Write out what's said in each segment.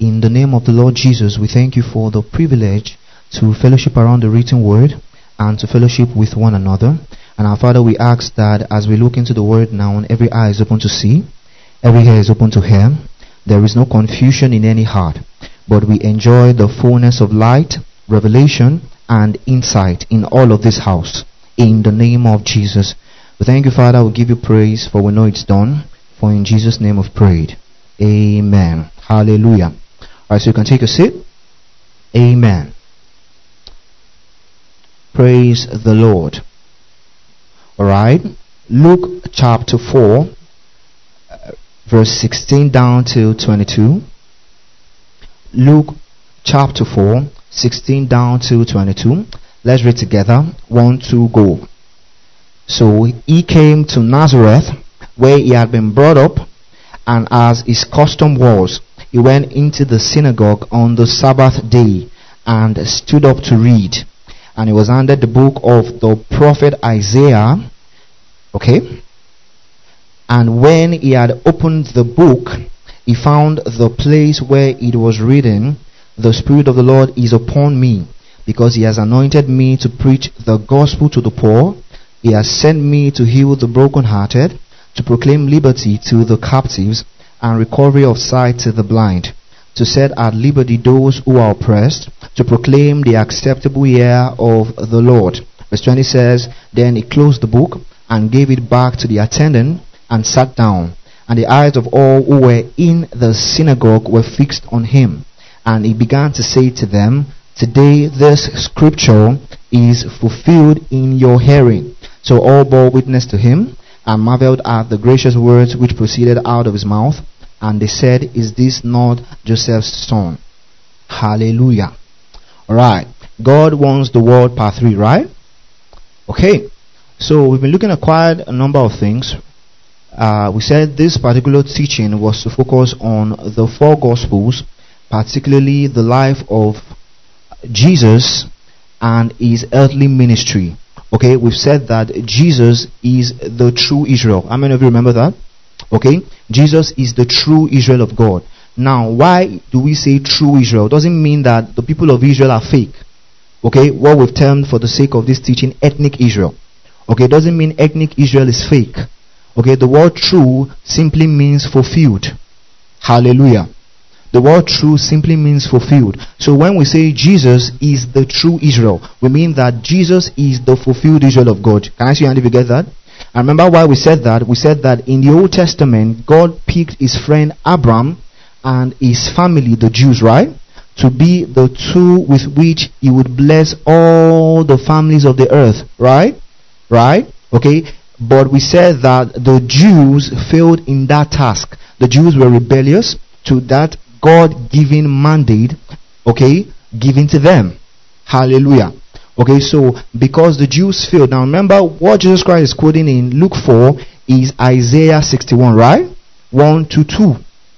In the name of the Lord Jesus, we thank you for the privilege to fellowship around the written word and to fellowship with one another. And our Father, we ask that as we look into the word now, every eye is open to see, every ear is open to hear. There is no confusion in any heart, but we enjoy the fullness of light, revelation, and insight in all of this house. In the name of Jesus. We thank you, Father. We give you praise, for we know it's done. For in Jesus' name we've prayed. Amen. Hallelujah. Alright, so you can take a seat. Amen. Praise the Lord. Alright. Luke chapter 4, verse 16 down to 22. Luke chapter 4, 16 down to 22. Let's read together. 1, 2, go. So he came to Nazareth, where he had been brought up, and as his custom was, he went into the synagogue on the Sabbath day and stood up to read. And he was handed the book of the prophet Isaiah. Okay? And when he had opened the book, he found the place where it was written, "The Spirit of the Lord is upon me, because he has anointed me to preach the gospel to the poor. He has sent me to heal the brokenhearted, to proclaim liberty to the captives, and recovery of sight to the blind, to set at liberty those who are oppressed, to proclaim the acceptable year of the Lord." Verse 20 says, "Then he closed the book and gave it back to the attendant and sat down. And the eyes of all who were in the synagogue were fixed on him. And he began to say to them, 'Today this scripture is fulfilled in your hearing.' So all bore witness to him and marveled at the gracious words which proceeded out of his mouth. And they said, 'Is this not Joseph's son?'" Hallelujah. Alright. God wants the world, part 3, right? Okay. So we've been looking at quite a number of things. We said this particular teaching was to focus on the 4 Gospels, particularly the life of Jesus and his earthly ministry. Okay, we've said that Jesus is the true Israel. How many of you remember that? Okay, Jesus is the true Israel of God. Now, why do we say true Israel? Doesn't mean that the people of Israel are fake. Okay, what we've termed for the sake of this teaching ethnic Israel. Okay, doesn't mean ethnic Israel is fake. Okay, the word true simply means fulfilled. Hallelujah. The word true simply means fulfilled. So when we say Jesus is the true Israel, we mean that Jesus is the fulfilled Israel of God. Can I see your hand if you get that? And remember why we said that? We said that in the Old Testament, God picked his friend Abraham and his family, the Jews, right? To be the tool with which he would bless all the families of the earth, right? Right? Okay? But we said that the Jews failed in that task. The Jews were rebellious to that God-given mandate, okay, given to them. Hallelujah. Okay, so because the Jews failed. Now remember what Jesus Christ is quoting in Luke 4 is Isaiah 61, right? 1 to 2.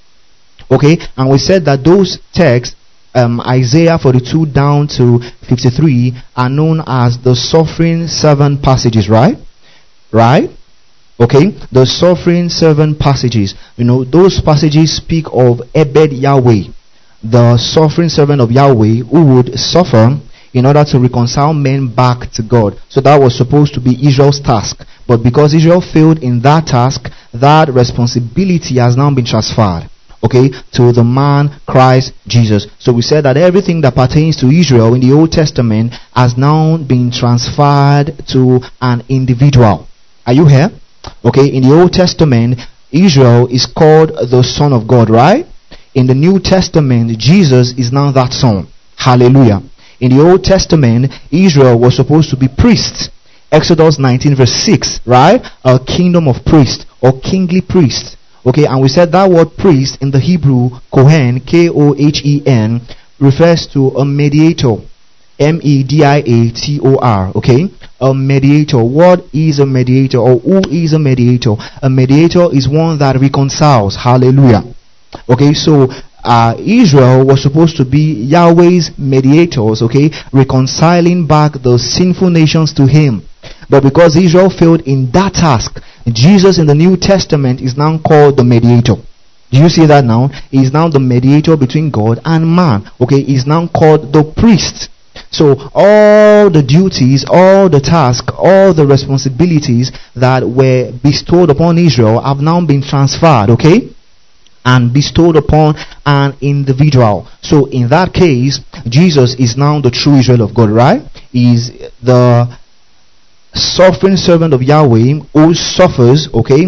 Okay, and we said that those texts, Isaiah 42 down to 53, are known as the suffering servant passages, right? Right? Okay, the suffering servant passages. You know, those passages speak of Ebed Yahweh, the suffering servant of Yahweh, who would suffer in order to reconcile men back to God. So that was supposed to be Israel's task. But because Israel failed in that task, that responsibility has now been transferred, okay, to the man Christ Jesus. So we said that everything that pertains to Israel in the Old Testament has now been transferred to an individual. Are you here? Okay, in the Old Testament, Israel is called the Son of God, right? In the New Testament, Jesus is now that Son. Hallelujah. In the Old Testament, Israel was supposed to be priests. Exodus 19 verse 6, right? A kingdom of priests or kingly priests. Okay, and we said that word priest in the Hebrew, Kohen, K-O-H-E-N, refers to a mediator. M-E-D-I-A-T-O-R, okay? A mediator. What is a mediator, or who is a mediator? A mediator is one that reconciles. Hallelujah. Okay, so Israel was supposed to be Yahweh's mediators, okay? Reconciling back the sinful nations to him. But because Israel failed in that task, Jesus in the New Testament is now called the mediator. Do you see that now? He is now the mediator between God and man. Okay, he is now called the priest. So all the duties, all the tasks, all the responsibilities that were bestowed upon Israel have now been transferred, okay, and bestowed upon an individual. So in that case, Jesus is now the true Israel of God, right? He is the suffering servant of Yahweh who suffers, okay,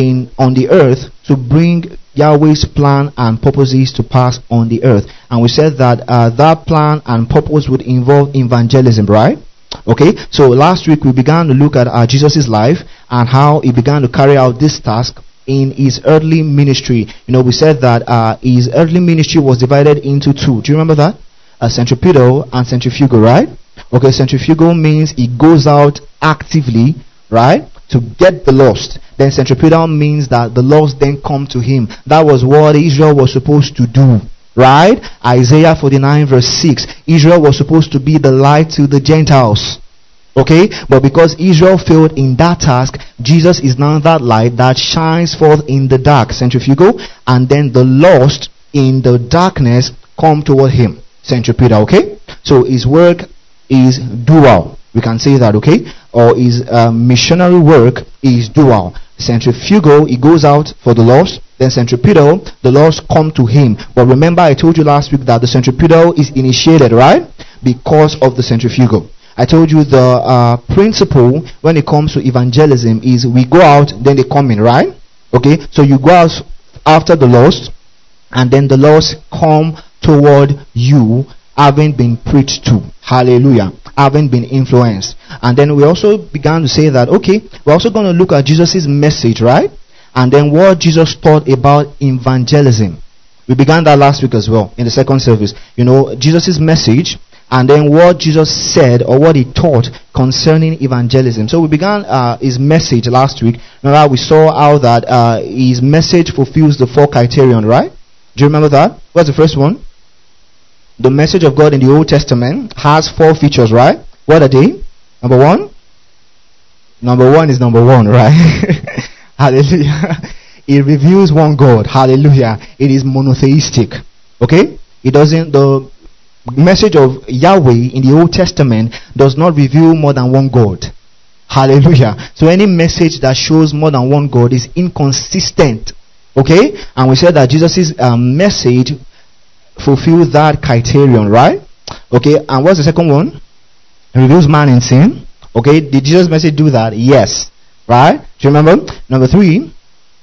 on the earth to bring Yahweh's plan and purposes to pass on the earth. And we said that that plan and purpose would involve evangelism, right? Okay, so last week we began to look at Jesus' life and how he began to carry out this task in his earthly ministry. You know, we said that his earthly ministry was divided into two. Do you remember that? Centripetal and centrifugal, right? Okay, centrifugal means he goes out actively, right, to get the lost. Then centripetal means that the lost then come to him. That was what Israel was supposed to do, right? Isaiah 49 verse 6. Israel was supposed to be the light to the Gentiles. Okay, but because Israel failed in that task, Jesus is now that light that shines forth in the dark, centrifugal, and then the lost in the darkness come toward him, centripetal. Okay, so his work is dual. We can say that, okay? Or his missionary work is dual. Centrifugal, he goes out for the lost. Then centripetal, the lost come to him. But remember, I told you last week that the centripetal is initiated, right? Because of the centrifugal. I told you the principle when it comes to evangelism is we go out, then they come in, right? Okay, so you go out after the lost, and then the lost come toward you, having been preached to. Hallelujah. Having been influenced. And then we also began to say that, okay, we're also going to look at Jesus' message, right? And then what Jesus taught about evangelism. We began that last week as well in the second service. You know, Jesus' message, and then what Jesus said or what he taught concerning evangelism. So we began his message last week. Remember, we saw how that his message fulfills the 4 criterion, right? Do you remember that? What's the first one? The message of God in the Old Testament has 4 features, right? What are they? Number 1? Number 1 is number 1, right? Hallelujah. It reveals one God. Hallelujah. It is monotheistic. Okay? It doesn't, the message of Yahweh in the Old Testament does not reveal more than one God. Hallelujah. So any message that shows more than one God is inconsistent. Okay? And we said that Jesus' message fulfills that criterion, right? Okay, and what's the second one? It reveals man in sin. Okay, did Jesus' message do that? Yes. Right? Do you remember? Number 3.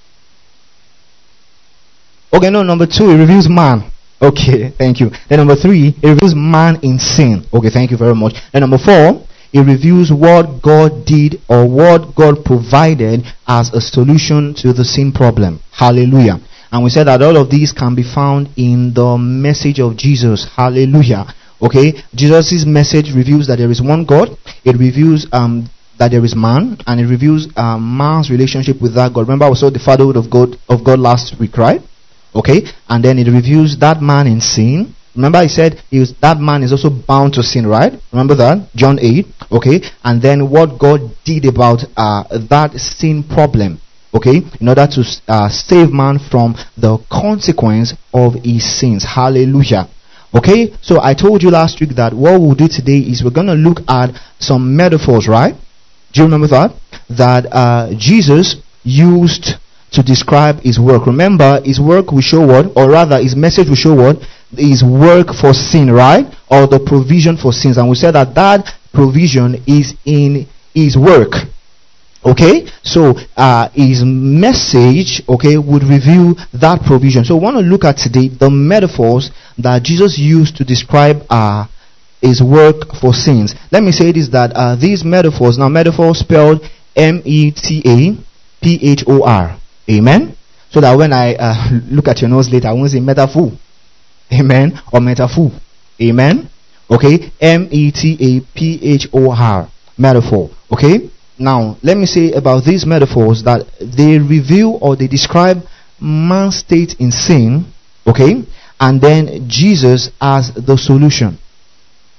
Okay, no, number 2, it reveals man. Okay, thank you. Then number 3, it reveals man in sin. Okay, thank you very much. And number 4, it reveals what God did or what God provided as a solution to the sin problem. Hallelujah. And we said that all of these can be found in the message of Jesus. Hallelujah. Okay, Jesus' message reveals that there is one God. It reveals that there is man, and it reveals man's relationship with that God. Remember, we saw the fatherhood of God last week, right? Okay, and then it reveals that man in sin. Remember, he said that man is also bound to sin, right? Remember that? John 8. Okay, and then what God did about that sin problem. Okay, in order to save man from the consequence of his sins. Hallelujah. Okay, so I told you last week that what we'll do today is we're going to look at some metaphors, right? Do you remember that? That Jesus used to describe his work. Remember, his work will show what? Or rather, his message will show what? His work for sin, right? Or the provision for sins. And we said that that provision is in his work. Okay, so his message, okay, would reveal that provision. So we want to look at today the metaphors that Jesus used to describe his work for sins. Let me say this, that these metaphors, now metaphors spelled metaphor, amen, so that when I look at your nose later, I won't say metaphor, amen, or metaphor, amen, okay, metaphor, metaphor, okay. Now, let me say about these metaphors that they reveal or they describe man's state in sin, okay, and then Jesus as the solution.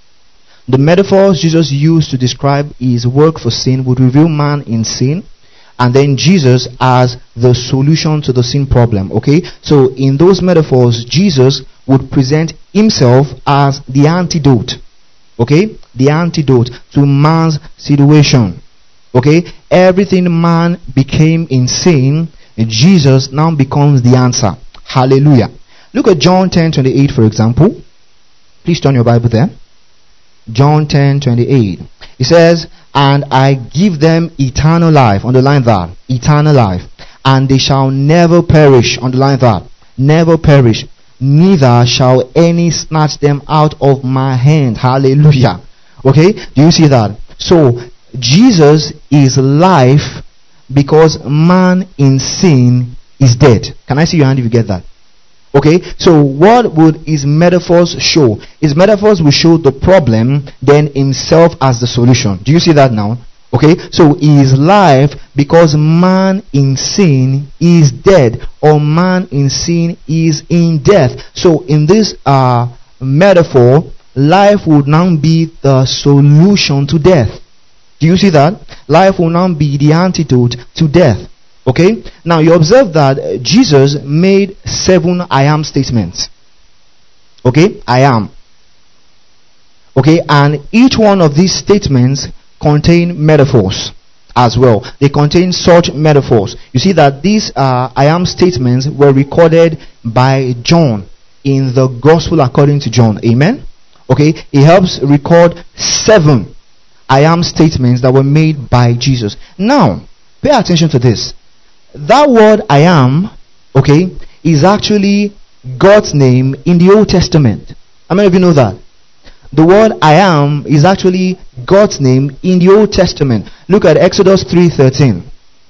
The metaphors Jesus used to describe his work for sin would reveal man in sin, and then Jesus as the solution to the sin problem. Okay, so in those metaphors, Jesus would present himself as the antidote. Okay, the antidote to man's situation. Okay, everything man became insane, Jesus now becomes the answer. Hallelujah. Look at John 10:28 for example. Please turn your Bible there. John 10:28. It says, and I give them eternal life. Underline that. Eternal life. And they shall never perish. Underline that. Never perish. Neither shall any snatch them out of my hand. Hallelujah. Okay? Do you see that? So, Jesus is life because man in sin is dead. Can I see your hand if you get that? Okay, so what would his metaphors show? His metaphors will show the problem, then himself as the solution. Do you see that now? Okay, so he is life because man in sin is dead, or man in sin is in death. So in this metaphor, life would now be the solution to death. Do you see that? Life will now be the antidote to death. Okay, now you observe that Jesus made 7 I am statements. Okay, I am. Okay, and each one of these statements contain metaphors as well. They contain such metaphors. You see that these I am statements were recorded by John in the Gospel according to John. Amen. Okay, he helps record 7 I am statements that were made by Jesus. Now, pay attention to this. That word I am, okay, is actually God's name in the Old Testament. How many of you know that? The word I am is actually God's name in the Old Testament. Look at Exodus 3:13.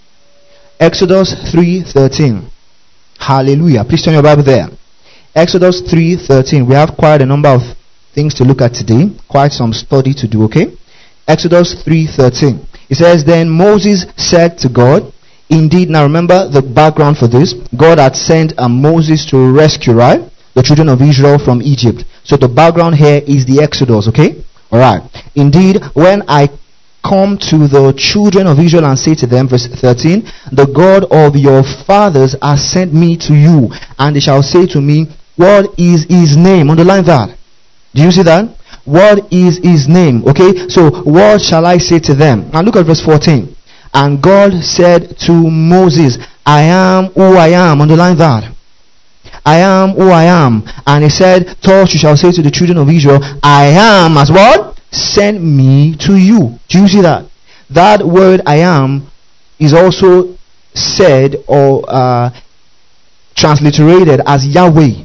Exodus 3:13. Hallelujah. Please turn your Bible there. Exodus 3:13. We have quite a number of things to look at today. Quite some study to do, okay? Exodus 3:13. It says, then Moses said to God, indeed, now remember the background for this. God had sent Moses to rescue, right, the children of Israel from Egypt. So the background here is the Exodus, okay? Alright. Indeed, when I come to the children of Israel and say to them, verse 13, the God of your fathers has sent me to you, and they shall say to me, what is his name? Underline that. Do you see that? What is his name? Okay, so what shall I say to them? Now look at verse 14. And God said to Moses, I am who I am. Underline that. I am who I am. And he said, thus you shall say to the children of Israel, I am as what? Sent me to you. Do you see that? That word I am is also said or transliterated as Yahweh.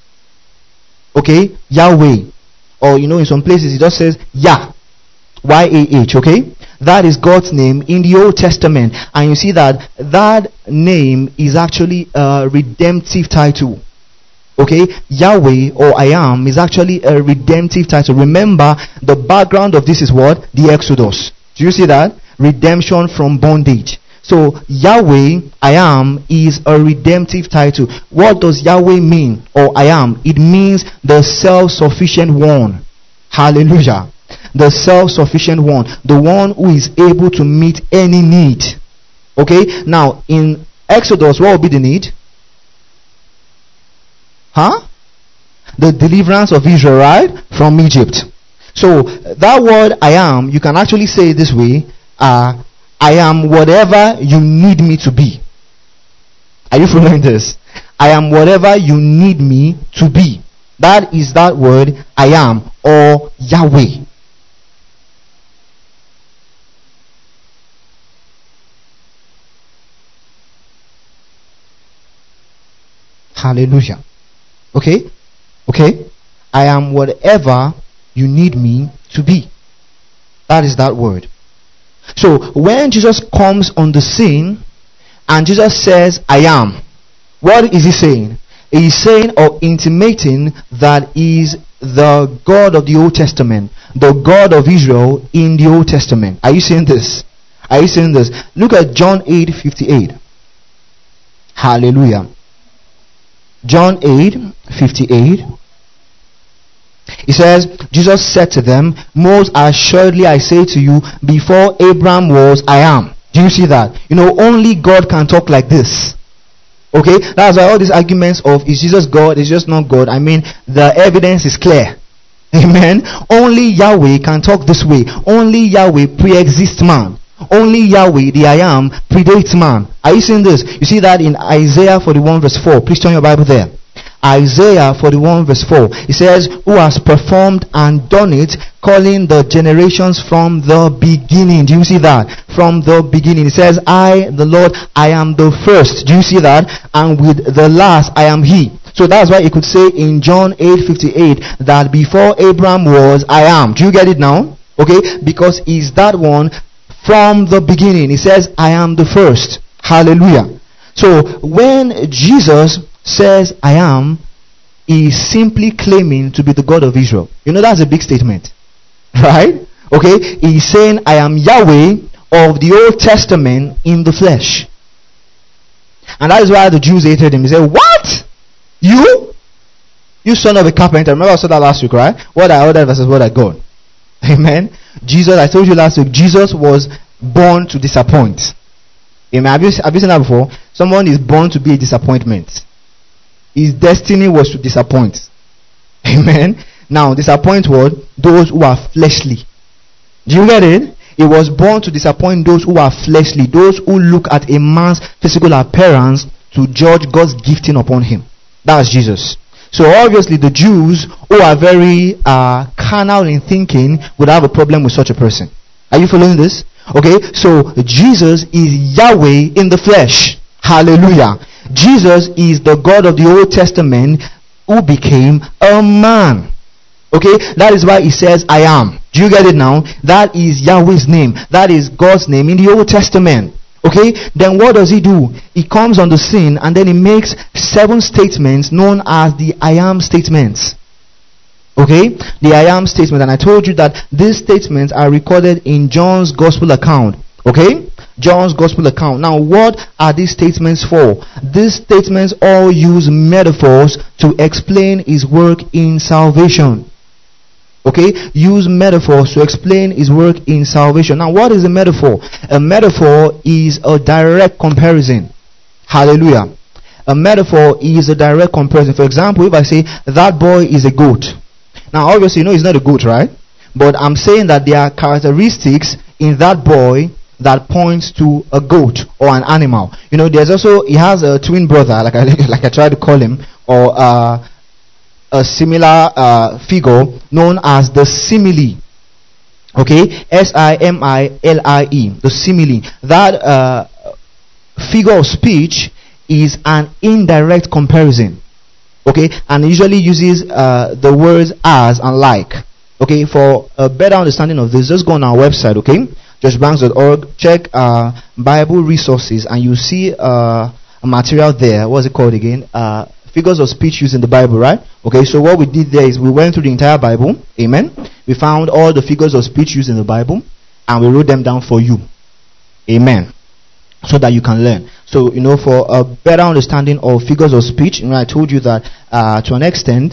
Okay? Yahweh. Or in some places it just says Yah. Y-A-H. Okay? That is God's name in the Old Testament. And you see that name is actually a redemptive title. Okay? Yahweh or I am is actually a redemptive title. Remember, the background of this is what? The Exodus. Do you see that? Redemption from bondage. So, Yahweh, I am, is a redemptive title. What does Yahweh mean? Or I am? It means the self-sufficient one. Hallelujah. The self-sufficient one, the one who is able to meet any need. Okay, now in Exodus, what will be the need? The deliverance of Israel, right, from Egypt. So that word I am, you can actually say it this way, I am whatever you need me to be. Are you following this? I am whatever you need me to be. That is that word I am, or Yahweh. Hallelujah. Okay? Okay? I am whatever you need me to be. That is that word. So, when Jesus comes on the scene and Jesus says, I am, what is he saying? He is saying or intimating that he is the God of the Old Testament, the God of Israel in the Old Testament. Are you seeing this? Are you seeing this? Look at John 8:58. Hallelujah. John 8:58. It says, Jesus said to them, most assuredly I say to you, before Abraham was, I am. Do you see that? Only God can talk like this. Okay, that's why all these arguments of is Jesus God, is just not God. I mean, the evidence is clear. Amen. Only Yahweh can talk this way. Only Yahweh pre-exists man. Only Yahweh, the I am, predates man. Are you seeing this? You see that in Isaiah 41 verse 4. Please turn your Bible there. Isaiah 41 verse 4. It says, who has performed and done it, calling the generations from the beginning. Do you see that? From the beginning. It says, I, the Lord, I am the first. Do you see that? And with the last, I am he. So that's why it could say in John 8:58 that before Abraham was, I am. Do you get it now? Okay? Because he's that one from the beginning. He says, I am the first. Hallelujah. So when Jesus says I am, he is simply claiming to be the God of Israel. That's a big statement. Right? Okay? He's saying I am Yahweh of the Old Testament in the flesh. And that is why the Jews hated him. He said, what? You son of a carpenter. Remember I said that last week, right? What I ordered versus what I got. Amen. Jesus, I told you last week, Jesus was born to disappoint. Amen. Have you seen that before? Someone is born to be a disappointment. His destiny was to disappoint. Amen. Now, disappoint what? Those who are fleshly. Do you get it? He was born to disappoint those who are fleshly, those who look at a man's physical appearance to judge God's gifting upon him. That's Jesus. So obviously the Jews who are very carnal in thinking would have a problem with such a person. Are you following this? Okay, so Jesus is Yahweh in the flesh. Hallelujah. Jesus is the God of the Old Testament who became a man. Okay, that is why he says I am. Do you get it now? That is Yahweh's name. That is God's name in the Old Testament. Okay, then what does he do? He comes on the scene and then he makes 7 statements known as the I am statements. Okay, the I am statement. And I told you that these statements are recorded in John's gospel account. Okay, John's gospel account. Now, what are these statements for? These statements all use metaphors to explain his work in salvation. Okay, use metaphors to explain his work in salvation. Now, what is a metaphor? A metaphor is a direct comparison. Hallelujah. A metaphor is a direct comparison. For example, if I say that boy is a goat. Now, obviously, he's not a goat, right? But I'm saying that there are characteristics in that boy that points to a goat or an animal. There's also, he has a twin brother, like I tried to call him, or a similar figure known as the simile. Okay, simile, the simile. That figure of speech is an indirect comparison. Okay, and usually uses the words as and like. Okay, for a better understanding of this, just go on our website. Okay, joshbanks.org. Check Bible resources, and you see a material there. What's it called again? Figures of speech used in the Bible, right? Okay, so what we did there is we went through the entire Bible. Amen. We found all the figures of speech used in the Bible, and we wrote them down for you. Amen. So that you can learn. So, for a better understanding of figures of speech, I told you that to an extent,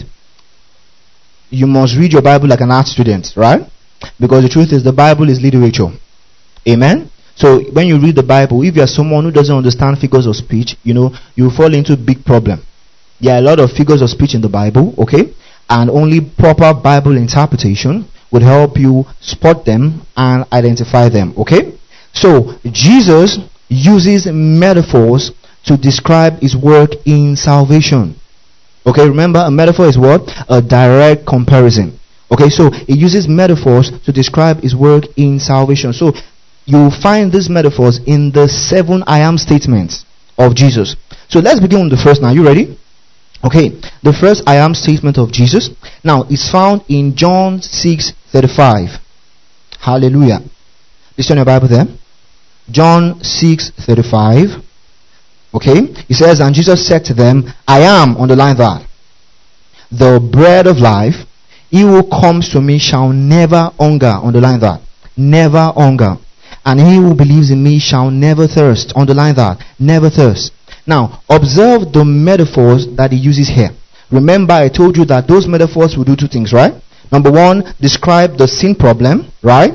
you must read your Bible like an art student, right? Because the truth is, the Bible is literature. Amen. So when you read the Bible, if you are someone who doesn't understand figures of speech, you fall into a big problem. There are a lot of figures of speech in the Bible, okay? And only proper Bible interpretation would help you spot them and identify them, okay? So Jesus uses metaphors to describe his work in salvation. Okay, remember, a metaphor is what? A direct comparison. Okay, so he uses metaphors to describe his work in salvation. So you will find these metaphors in the 7 I am statements of Jesus. So let's begin with the first now. You ready? Okay, the first I am statement of Jesus now is found in John 6:35. Hallelujah. Please turn your Bible there. John 6:35. Okay, he says, and Jesus said to them, I am, underline that, the bread of life. He who comes to me shall never hunger, underline that, never hunger. And he who believes in me shall never thirst, underline that, never thirst. Now, observe the metaphors that he uses here. Remember, I told you that those metaphors will do 2 things, right? Number 1, describe the sin problem, right?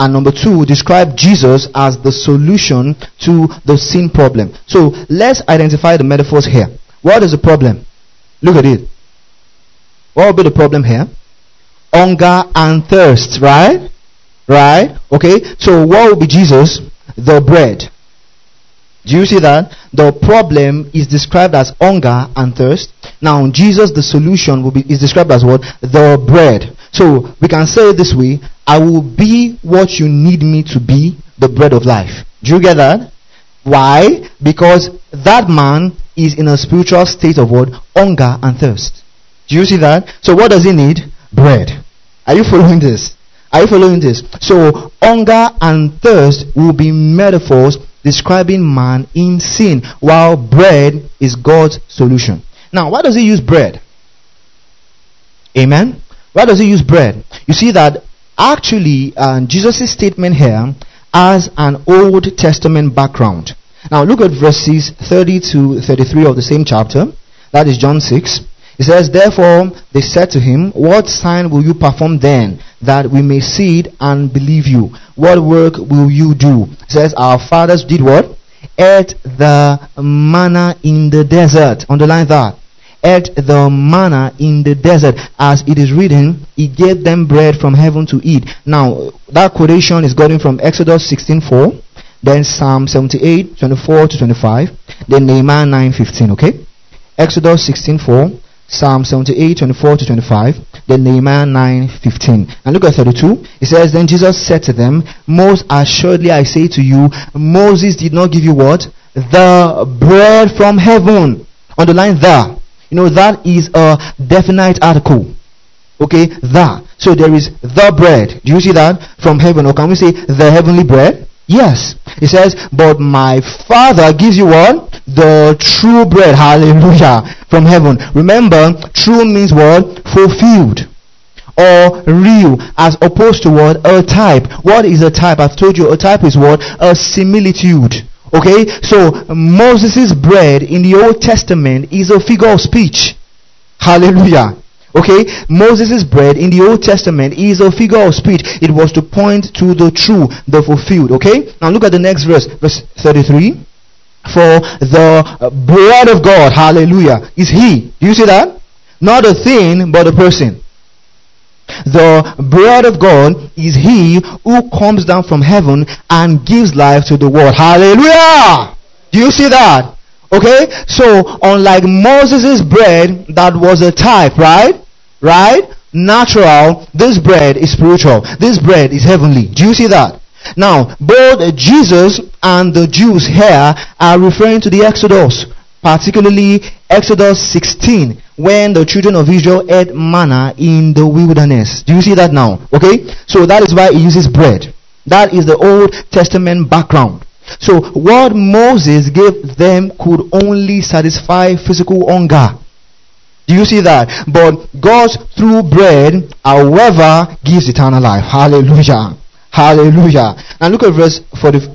And number 2, describe Jesus as the solution to the sin problem. So let's identify the metaphors here. What is the problem? Look at it. What will be the problem here? Hunger and thirst, right? Right? Okay. So what will be Jesus? The bread. Do you see that? The problem is described as hunger and thirst. Now Jesus, the solution, is described as what? The bread. So we can say it this way: I will be what you need me to be, the bread of life. Do you get that? Why? Because that man is in a spiritual state of what? Hunger and thirst. Do you see that? So what does he need? Bread. Are you following this? Are you following this? So hunger and thirst will be metaphors describing man in sin, while bread is God's solution. Now, why does he use bread? Amen? Why does he use bread? You see that actually Jesus' statement here has an Old Testament background. Now look at verses 30 to 33 of the same chapter. That is John 6. It says, therefore they said to him, what sign will you perform then, that we may see it and believe you? What work will you do? It says, our fathers did what? Ate the manna in the desert. Underline that. Ate the manna in the desert. As it is written, he gave them bread from heaven to eat. Now, that quotation is gotten from Exodus 16:4, then Psalm 78, 24 to 25, then Nehemiah 9:15, okay? Exodus 16:4, Psalm 78, 24 to 25, then Nehemiah 9:15. And look at 32. It says, then Jesus said to them, most assuredly I say to you, Moses did not give you what? The bread from heaven. Underline the. You know, that is a definite article. Okay, the. So there is the bread. Do you see that? From heaven. Or can we say the heavenly bread? Yes. It says, but my Father gives you what? The true bread. Hallelujah. From heaven. Remember, true means what? Fulfilled. Or real. As opposed to what? A type. What is a type? I've told you, a type is what? A similitude. Okay, so Moses' bread in the Old Testament is a figure of speech. Hallelujah. Okay, Moses' bread in the Old Testament is a figure of speech. It was to point to the true, the fulfilled. Okay, now look at the next verse, verse 33. For the bread of God, hallelujah, is he. Do you see that? Not a thing, but a person. The bread of God is he who comes down from heaven and gives life to the world. Hallelujah! Do you see that? Okay? So, unlike Moses' bread, that was a type, right? Right? Natural. This bread is spiritual. This bread is heavenly. Do you see that? Now, both Jesus and the Jews here are referring to the Exodus. Particularly Exodus 16, when the children of Israel ate manna in the wilderness. Do you see that now? Okay? So that is why he uses bread. That is the Old Testament background. So what Moses gave them could only satisfy physical hunger. Do you see that? But God's true bread, however, gives eternal life. Hallelujah. Hallelujah. Now look at verse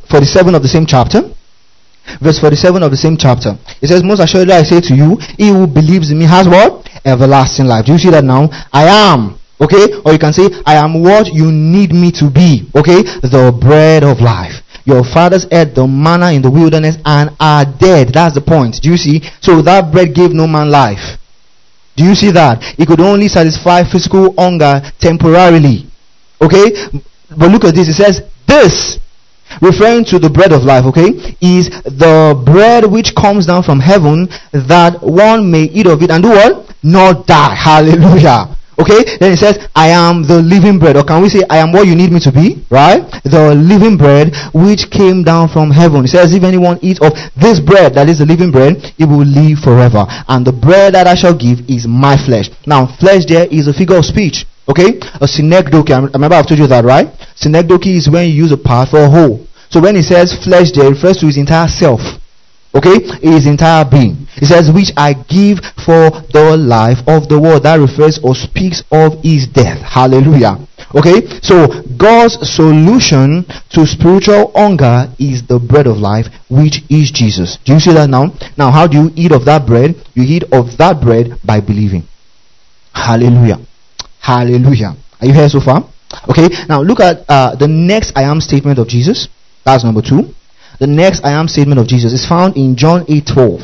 47 of the same chapter. Verse 47 of the same chapter. It says, most assuredly I say to you, he who believes in me has what? Everlasting life. Do you see that now? I am. Okay? Or you can say, I am what you need me to be. Okay? The bread of life. Your fathers ate the manna in the wilderness and are dead. That's the point. Do you see? So that bread gave no man life. Do you see that? It could only satisfy physical hunger temporarily. Okay? But look at this. It says, this, referring to the bread of life, okay, is the bread which comes down from heaven, that one may eat of it and do what? Not die. Hallelujah. Okay, then it says, I am the living bread. Or can we say, I am what you need me to be? Right? The living bread which came down from heaven. It says, if anyone eats of this bread, that is the living bread, it will live forever. And the bread that I shall give is my flesh. Now, flesh there is a figure of speech. Okay? A synecdoche. I remember I've told you that, right? Synecdoche is when you use a part for a whole. So when it says flesh there, it refers to his entire self. Okay? His entire being. It says, which I give for the life of the world. That refers or speaks of his death. Hallelujah. Okay? So God's solution to spiritual hunger is the bread of life, which is Jesus. Do you see that now? Now, how do you eat of that bread? You eat of that bread by believing. Hallelujah. Hallelujah. Are you here so far? Okay, now look at the next I am statement of Jesus. That's number 2. The next I am statement of Jesus is found in John 8:12.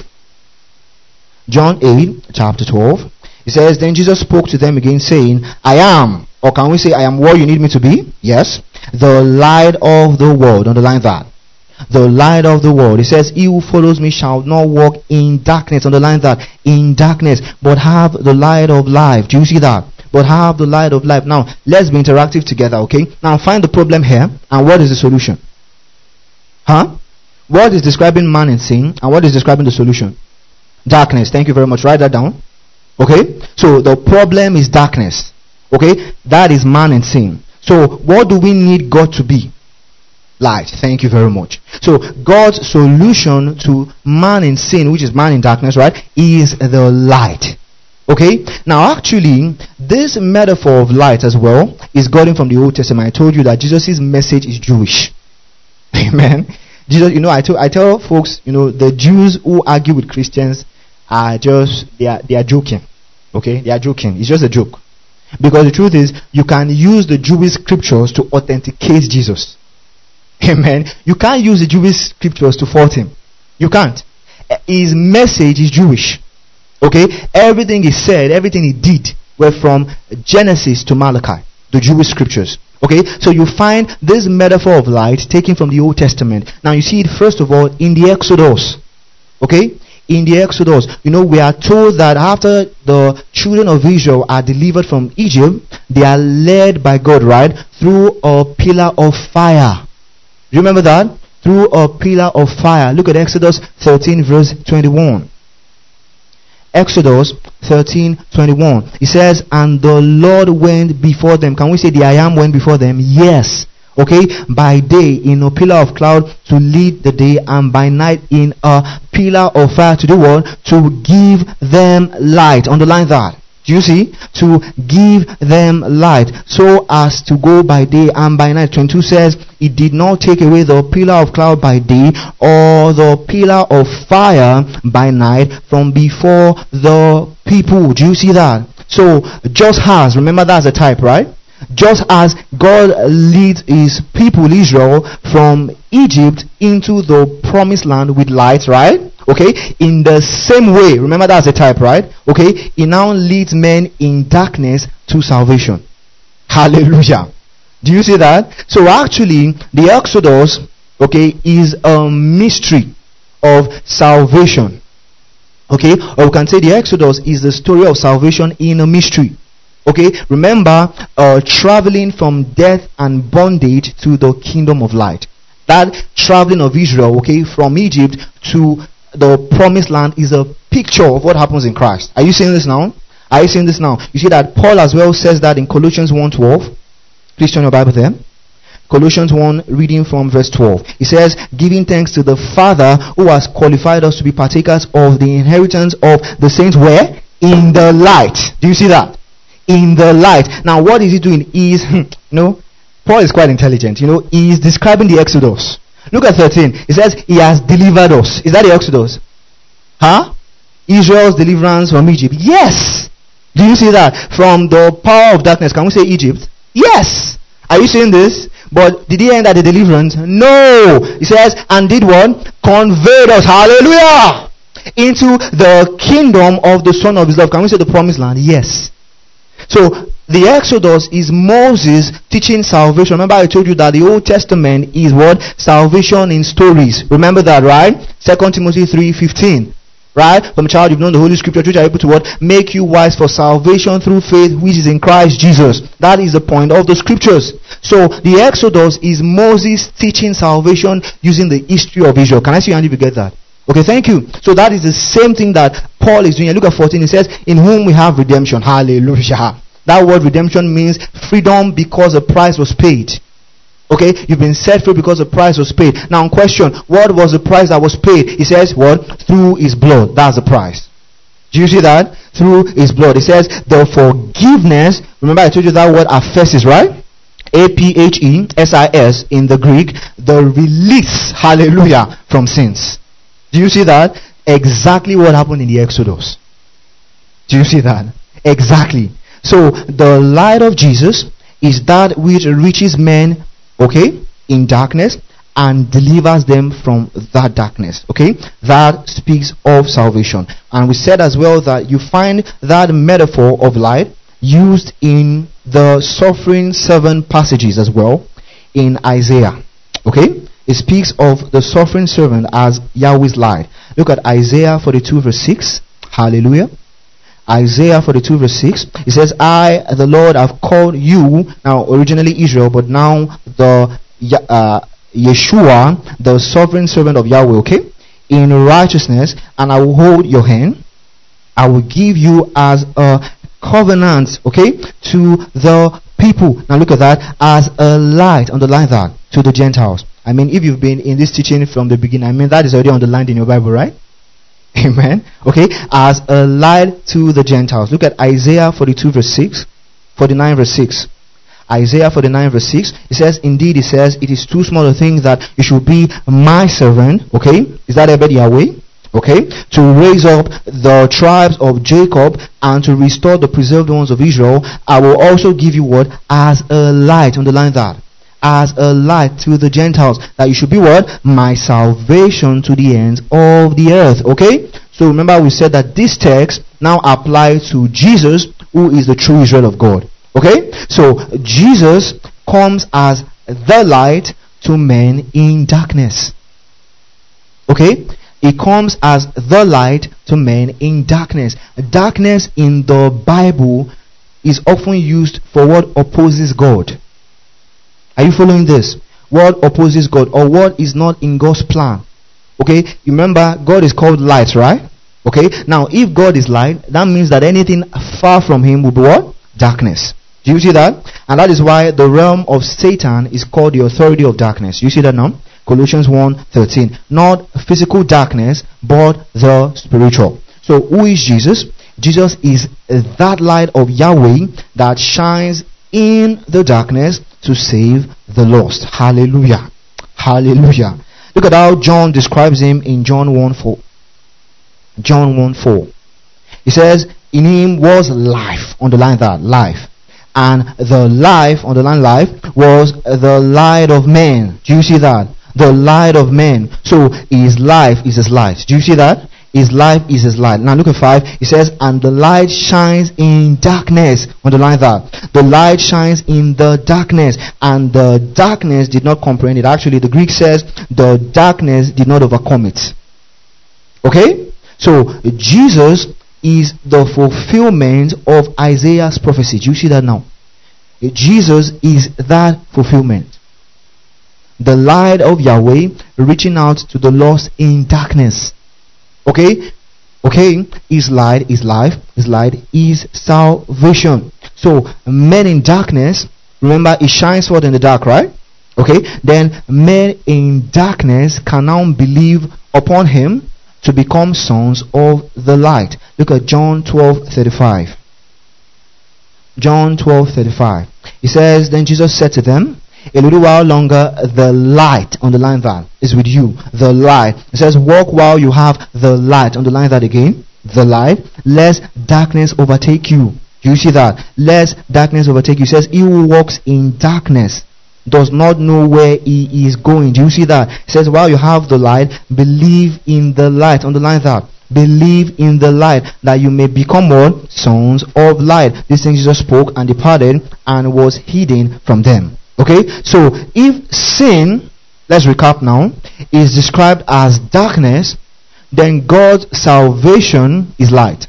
John 8, chapter 12. It says, Then Jesus spoke to them again, saying, I am, or can we say, I am what you need me to be? Yes. The light of the world. Underline that. The light of the world. It says, He who follows me shall not walk in darkness. Underline that. In darkness, but have the light of life. Do you see that? But have the light of life. Now, let's be interactive together, okay? Now, find the problem here, and what is the solution? What is describing man and sin, and what is describing the solution? Darkness. Thank you very much. Write that down. Okay? So, the problem is darkness. Okay? That is man and sin. So, what do we need God to be? Light. Thank you very much. So, God's solution to man in sin, which is man in darkness, right, is the light. Okay? Now, actually, this metaphor of light as well is gotten from the Old Testament. I told you that Jesus' message is Jewish. Amen. Jesus, I tell folks, the Jews who argue with Christians are just, they are joking. Okay? They are joking. It's just a joke. Because the truth is, you can use the Jewish scriptures to authenticate Jesus. Amen. You can't use the Jewish scriptures to fault him. You can't. His message is Jewish. Okay? Everything he said, everything he did were from Genesis to Malachi, the Jewish scriptures. Okay? So you find this metaphor of light taken from the Old Testament. Now you see it first of all in the Exodus. Okay? In the Exodus, we are told that after the children of Israel are delivered from Egypt, they are led by God, right? Through a pillar of fire. Do you remember that? Through a pillar of fire. Look at Exodus 13 verse 21. Exodus 13:21. It says, and the Lord went before them. Can we say the I am went before them? Yes. Okay, by day in a pillar of cloud to lead the day, and by night in a pillar of fire to do what? To give them light. Underline that. Do you see? To give them light, so as to go by day and by night. 22 says, it did not take away the pillar of cloud by day or the pillar of fire by night from before the people. Do you see that? So, just as, remember that's a type, right? Just as God leads his people Israel from Egypt into the promised land with light, right? Okay, in the same way, remember that's a type, right? Okay, he now leads men in darkness to salvation. Hallelujah. Do you see that? So actually, the Exodus, okay, is a mystery of salvation. Okay, or we can say the Exodus is the story of salvation in a mystery. Okay, remember, traveling from death and bondage to the kingdom of light. That traveling of Israel, okay, from Egypt to the promised land is a picture of what happens in Christ. Are you seeing this now? Are you seeing this now? You see that Paul as well says that in Colossians 1:12. Please turn your Bible there. Colossians 1, reading from verse 12. It says, giving thanks to the Father who has qualified us to be partakers of the inheritance of the saints where? In the light. Do you see that? In the light. Now what is he doing? He is, Paul is quite intelligent. He is describing the Exodus. Look at 13. It says, he has delivered us. Is that the Exodus? Israel's deliverance from Egypt. Yes. Do you see that? From the power of darkness. Can we say Egypt? Yes. Are you seeing this? But did he end at the deliverance? No. He says, and did what? Conveyed us. Hallelujah. Into the kingdom of the Son of his love. Can we say the promised land? Yes. So, the Exodus is Moses teaching salvation. Remember I told you that the Old Testament is what? Salvation in stories. Remember that, right? 2 Timothy 3:15. Right? From a child you've known the Holy Scripture, which are able to what? Make you wise for salvation through faith which is in Christ Jesus. That is the point of the Scriptures. So, the Exodus is Moses teaching salvation using the history of Israel. Can I see you, Andy, if you get that? Okay, thank you. So that is the same thing that Paul is doing. Look at 14. It says, in whom we have redemption. Hallelujah. That word redemption means freedom because a price was paid. Okay, you've been set free because the price was paid. Now, in question, what was the price that was paid? He says, what? Through his blood. That's the price. Do you see that? Through his blood. It says, the forgiveness. Remember I told you that word aphesis, right? aphesis in the Greek. The release, hallelujah, from sins. Do you see that? Exactly what happened in the Exodus. Do you see that? Exactly. So, the light of Jesus is that which reaches men, okay, in darkness and delivers them from that darkness. Okay, that speaks of salvation. And we said as well that you find that metaphor of light used in the suffering servant passages as well in Isaiah. Okay, it speaks of the suffering servant as Yahweh's light. Look at Isaiah 42 verse 6. Hallelujah. Isaiah 42 verse 6. It says, I, the Lord, have called you, now originally Israel, but now the Yeshua, the sovereign servant of Yahweh, okay, in righteousness, and I will hold your hand. I will give you as a covenant, okay, to the people. Now look at that, as a light, underline that, to the Gentiles. I mean, if you've been in this teaching from the beginning, I mean, that is already underlined in your Bible, right? Amen. Okay, as a light to the Gentiles. Look at Isaiah 42 verse 6, 49 verse 6. Isaiah 49 verse 6, it says, indeed, it says, it is too small a thing that you should be my servant. Okay, is that ever Yahweh? Okay, to raise up the tribes of Jacob and to restore the preserved ones of Israel. I will also give you what? As a light, underline that. As a light to the Gentiles, that you should be what? My salvation to the ends of the earth. Okay, so remember we said that this text now applies to Jesus, who is the true Israel of God. Okay, so Jesus comes as the light to men in darkness. Okay, he comes as the light to men in darkness. Darkness in the Bible is often used for what opposes God. Are you following this? What opposes God, or what is not in God's plan. Okay, you remember God is called light, right? Okay, now if God is light, that means that anything far from him will be what? Darkness. Do you see that? And that is why the realm of Satan is called the authority of darkness. You see that now? Colossians 1:13. Not physical darkness, but the spiritual. So who is Jesus? Jesus is that light of Yahweh that shines in the darkness to save the lost. Hallelujah. Hallelujah. Look at how John describes him in John 1:4. John 1:4. He says, in him was life. Underline that. Life. And the life, underline life, was the light of men. Do you see that? The light of men. So his life is his light. Do you see that? His life is his light. Now look at 5. It says, and the light shines in darkness. Underline that. The light shines in the darkness, and the darkness did not comprehend it. Actually, the Greek says, the darkness did not overcome it. Okay? So Jesus is the fulfillment of Isaiah's prophecy. Do you see that now? Jesus is that fulfillment. The light of Yahweh reaching out to the lost in darkness. Okay? Okay? His light is life. His light is salvation. So, men in darkness, remember, it shines forth in the dark, right? Okay? Then, men in darkness can now believe upon him to become sons of the light. Look at John 12:35. John 12:35. He says, then Jesus said to them, a little while longer, the light, underline that, is with you. The light. It says, walk while you have the light. Underline that again. The light. Lest darkness overtake you. Do you see that? Lest darkness overtake you. It says, he who walks in darkness does not know where he is going. Do you see that? It says, while you have the light, believe in the light. Underline that. Believe in the light, that you may become what? Sons of light. These things Jesus spoke and departed and was hidden from them. Okay, so if sin, let's recap now, is described as darkness, then God's salvation is light.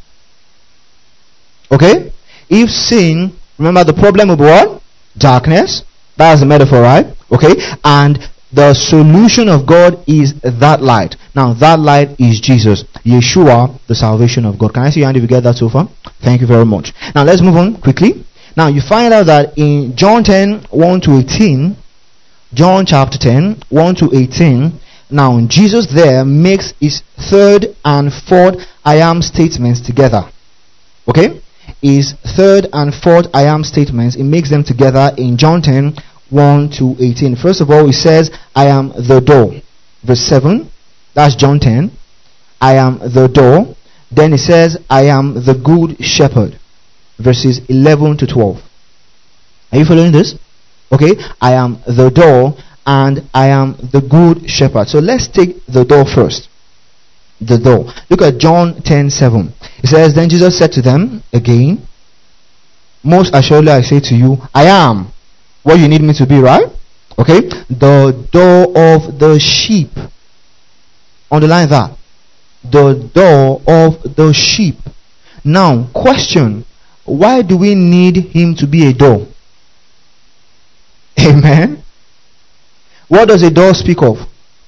Okay, if sin, remember the problem of what? Darkness. That's the metaphor, right? Okay, and the solution of God is that light. Now that light is Jesus, Yeshua, the salvation of God. Can I see your hand if you get that so far? Thank you very much. Now let's move on quickly. Now you find out that in John 10:1-18, John chapter 10:1-18, now Jesus there makes his third and fourth I am statements together. Okay? His third and fourth I am statements, he makes them together in John 10:1-18. First of all, he says, I am the door. Verse 7, that's John 10. I am the door. Then he says, I am the good shepherd. Verses 11-12. Are you following this? Okay, I am the door and I am the good shepherd. So let's take the door first. The door. Look at John 10:7. It says, then Jesus said to them again, most assuredly I say to you, I am what you need me to be, right? Okay, the door of the sheep. Underline that. The door of the sheep. Now, question, why do we need him to be a door? Amen. What does a door speak of?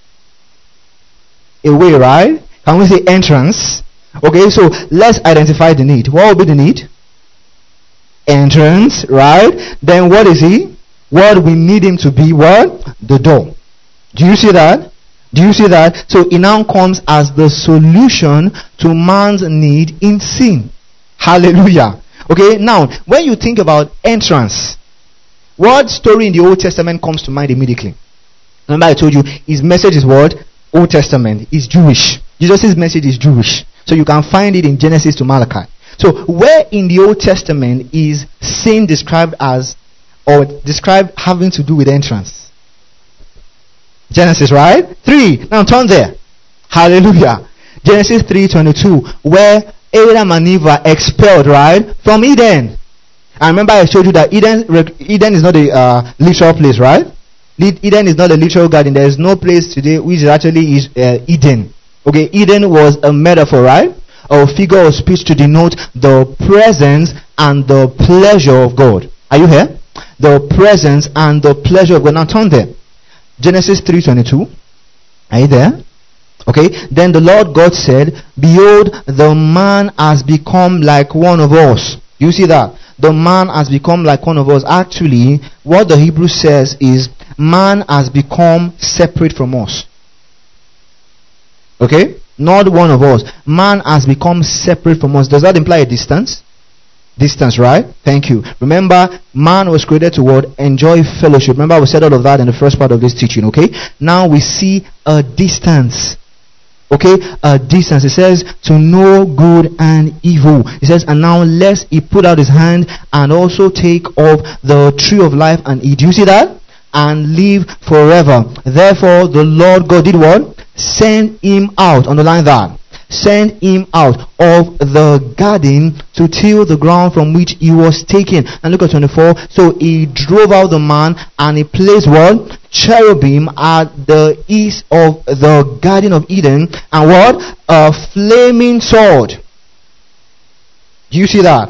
A way, right? Can we say entrance? Okay, so let's identify the need. What will be the need? Entrance, right? Then what is he? What we need him to be? What? The door. Do you see that? Do you see that? So it now comes as the solution to man's need in sin. Hallelujah. Okay, now when you think about entrance, what story in the Old Testament comes to mind immediately? Remember I told you his message is what? Old Testament. Is Jewish. Jesus' message is Jewish. So you can find it in Genesis to Malachi. So where in the Old Testament is sin described as, or described having to do with entrance? Genesis, right? 3. Now turn there. Hallelujah. Genesis 3:22, where Adam and Eve were expelled, right, from Eden. And remember I showed you that Eden is not a literal place, right? Eden is not a literal garden. There is no place today which actually is Eden. Okay, Eden was a metaphor, right? A figure of speech to denote the presence and the pleasure of God. Are you here? The presence and the pleasure of God. Now turn there. Genesis 3:22. Are you there? Okay. Then the Lord God said, behold, the man has become like one of us. You see that? The man has become like one of us. Actually, what the Hebrew says is, man has become separate from us. Okay? Not one of us. Man has become separate from us. Does that imply a distance? Distance, right? Thank you. Remember, man was created to what? Enjoy fellowship. Remember, we said all of that in the first part of this teaching, okay? Now we see a distance. Okay? A distance. It says, to know good and evil. It says, and now lest he put out his hand and also take of the tree of life and eat. Do you see that? And live forever. Therefore, the Lord God did what? Send him out. Underline that. Send him out of the garden to till the ground from which he was taken. And look at 24. So he drove out the man and he placed what? Cherubim at the east of the Garden of Eden. And what? A flaming sword. Do you see that?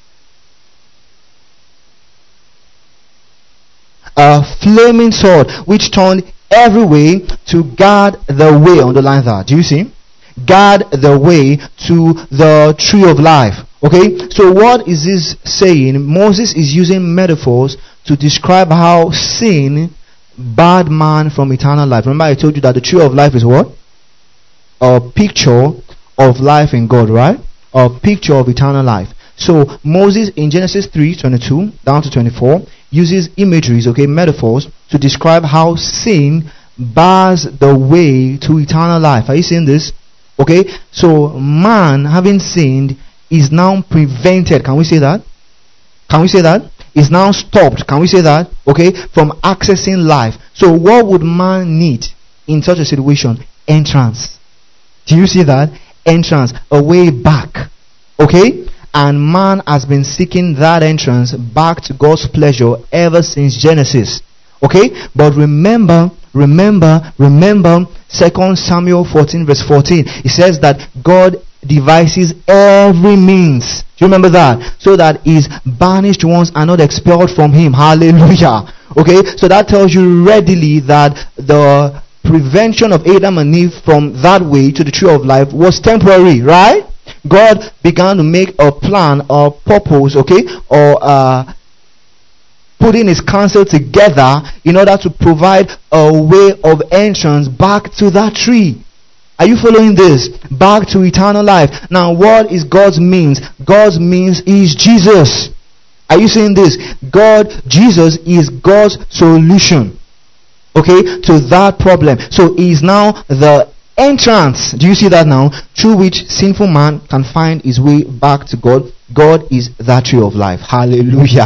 A flaming sword which turned every way to guard the way. Underline that. Do you see? Guard the way to the tree of life. Okay, so what is this saying? Moses is using metaphors to describe how sin barred man from eternal life. Remember I told you that the tree of life is what? A picture of life in God, right? A picture of eternal life. So Moses in Genesis 3:22 down to 24 uses imageries, okay, metaphors to describe how sin bars the way to eternal life. Are you seeing this? Okay, so man having sinned is now prevented. Can we say that? Can we say that? Is now stopped. Can we say that? Okay, from accessing life. So what would man need in such a situation? Entrance. Do you see that? Entrance, a way back. Okay, and man has been seeking that entrance back to God's pleasure ever since Genesis. Okay, but remember 2 Samuel 14 verse 14. It says that God devises every means. Do you remember that? So that his banished ones are not expelled from him. Hallelujah. Okay, so that tells you readily that the prevention of Adam and Eve from that way to the tree of life was temporary, right? God began to make a plan or purpose, okay, or putting his counsel together in order to provide a way of entrance back to that tree. Are you following this? Back to eternal life. Now what is God's means? God's means is Jesus. Are you seeing this? Jesus is God's solution, okay, to that problem. So he is now the entrance. Do you see that now? Through which sinful man can find his way back to God. God is that tree of life. Hallelujah.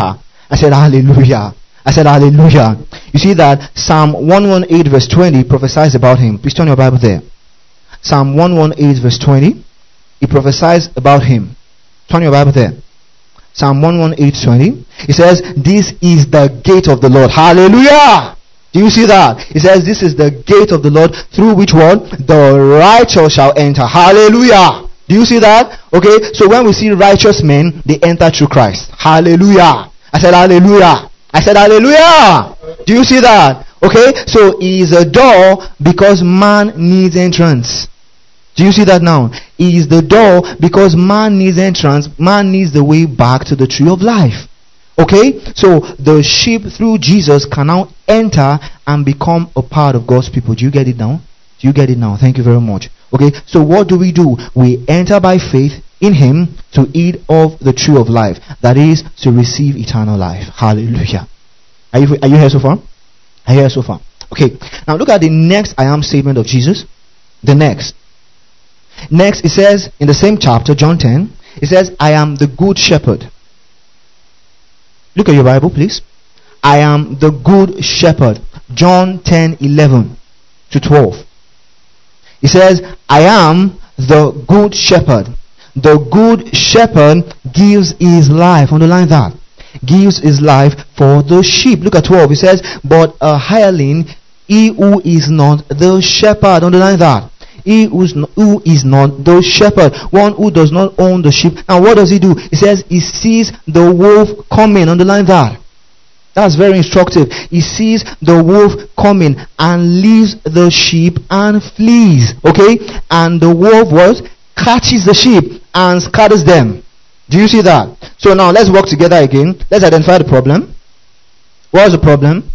I said, hallelujah. I said, hallelujah. You see that Psalm 118 verse 20 prophesies about him. Please turn your Bible there. Psalm 118 verse 20. It prophesies about him. Turn your Bible there. Psalm 118:20. It says, this is the gate of the Lord. Hallelujah! Do you see that? It says, this is the gate of the Lord through which one the righteous shall enter. Hallelujah! Do you see that? Okay, so when we see righteous men, they enter through Christ. Hallelujah! I said hallelujah! I said hallelujah! Do you see that? Okay, so he is a door because man needs entrance. Do you see that now? He is the door because man needs entrance. Man needs the way back to the tree of life. Okay? So the sheep through Jesus can now enter and become a part of God's people. Do you get it now? Do you get it now? Thank you very much. Okay? So what do? We enter by faith in him to eat of the tree of life. That is, to receive eternal life. Hallelujah. Are you here so far? Are you here so far? Okay. Now look at the next I am statement of Jesus. The next, it says in the same chapter, John 10, it says, I am the good shepherd. Look at your Bible, please. I am the good shepherd. John 10:11 to 12. It says, I am the good shepherd. The good shepherd gives his life. Underline that. Gives his life for the sheep. Look at 12. It says, but a hireling, he who is not the shepherd. Underline that. He who is not the shepherd, one who does not own the sheep. Now what does he do? He says he sees the wolf coming. Underline that. That's very instructive. He sees the wolf coming and leaves the sheep and flees. Okay? And the wolf what? Catches the sheep and scatters them. Do you see that? So now let's work together again. Let's identify the problem. What was the problem?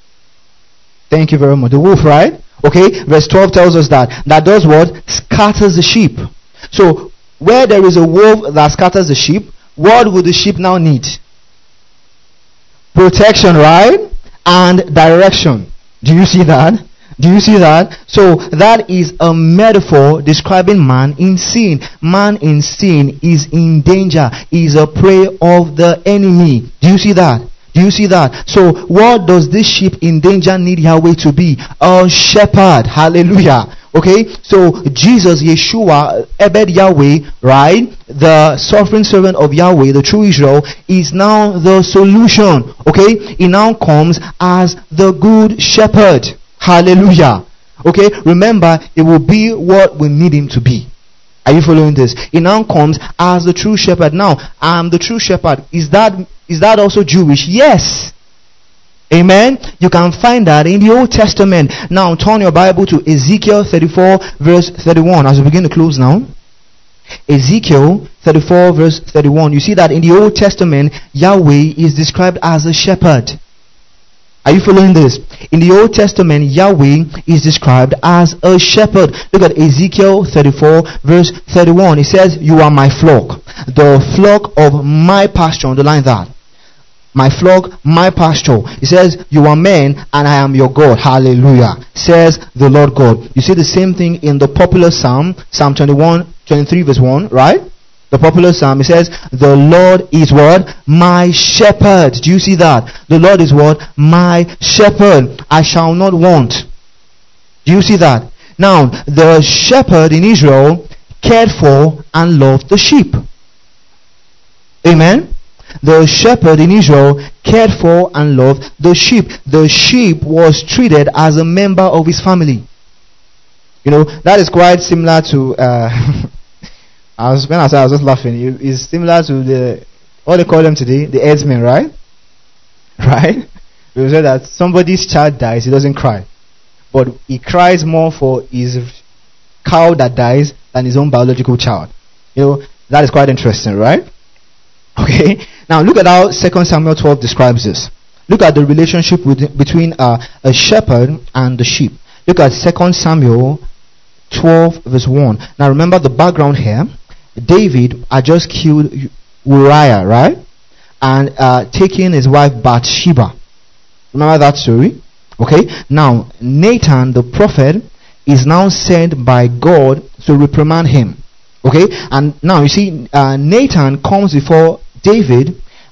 Thank you very much. The wolf, right? Okay, verse 12 tells us that does what? Scatters the sheep. So, where there is a wolf that scatters the sheep, what would the sheep now need? Protection, right? And direction. Do you see that? Do you see that? So, that is a metaphor describing man in sin. Man in sin is in danger, is a prey of the enemy. Do you see that? Do you see that? So what does this sheep in danger need Yahweh to be? A shepherd. Hallelujah. Okay, so Jesus, Yeshua, Ebed Yahweh, right? The sovereign servant of Yahweh, the true Israel, is now the solution. Okay, he now comes as the good shepherd. Hallelujah. Okay, remember, it will be what we need him to be. Are you following this? He now comes as the true shepherd. Now, I'm the true shepherd. Is that also Jewish? Yes. Amen. You can find that in the Old Testament. Now, turn your Bible to Ezekiel 34 verse 31 as we begin to close now. Ezekiel 34 verse 31. You see that in the Old Testament, Yahweh is described as a shepherd. Are you following this? In the Old Testament, Yahweh is described as a shepherd. Look at Ezekiel 34 verse 31. It says, you are my flock, the flock of my pasture. Underline that. My flock, my pasture. It says, you are men and I am your God. Hallelujah. Says the Lord God. You see the same thing in the popular Psalm, Psalm 23 verse 1, right? The popular psalm, it says, the Lord is what? My shepherd. Do you see that? The Lord is what? My shepherd. I shall not want. Do you see that? Now, the shepherd in Israel cared for and loved the sheep. Amen? The shepherd in Israel cared for and loved the sheep. The sheep was treated as a member of his family. You know, that is quite similar to... I was just laughing. It's similar to what they call them today, the herdsmen, right? Right? We say that somebody's child dies, he doesn't cry. But he cries more for his cow that dies than his own biological child. You know, that is quite interesting, right? Okay. Now look at how 2 Samuel 12 describes this. Look at the relationship between a shepherd and the sheep. Look at 2 Samuel 12 verse 1. Now remember the background here. David had just killed Uriah, right? And taken his wife Bathsheba. Remember that story? Okay. Now Nathan the prophet is now sent by God to reprimand him. Okay. And now you see Nathan comes before David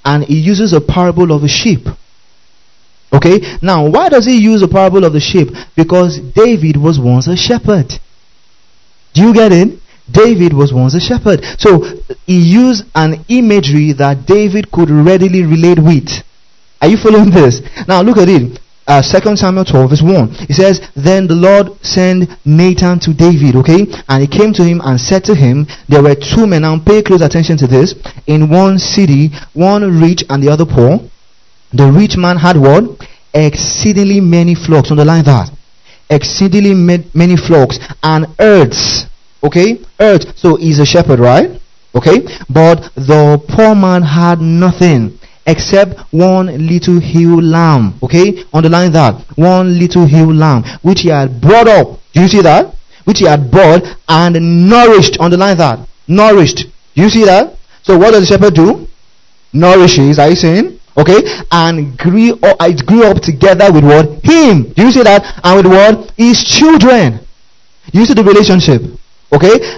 and he uses a parable of a sheep. Okay, now why does he use a parable of the sheep? Because David was once a shepherd. Do you get it? David was once a shepherd. So he used an imagery that David could readily relate with. Are you following this? Now look at it. 2 Samuel 12 verse 1. It says, then the Lord sent Nathan to David, okay? And he came to him and said to him, there were two men, now pay close attention to this, in one city, one rich and the other poor. The rich man had what? Exceedingly many flocks. Underline that. Exceedingly many flocks and herds. Okay? Herds. So he's a shepherd, right? Okay? But the poor man had nothing except one little ewe lamb. Okay? Underline that. One little ewe lamb, which he had brought up. Do you see that? Which he had brought and nourished. Underline that. Nourished. Do you see that? So what does the shepherd do? Nourishes. Are you saying? Okay? And it grew up together with what? Him. Do you see that? And with what? His children. You see the relationship. Okay?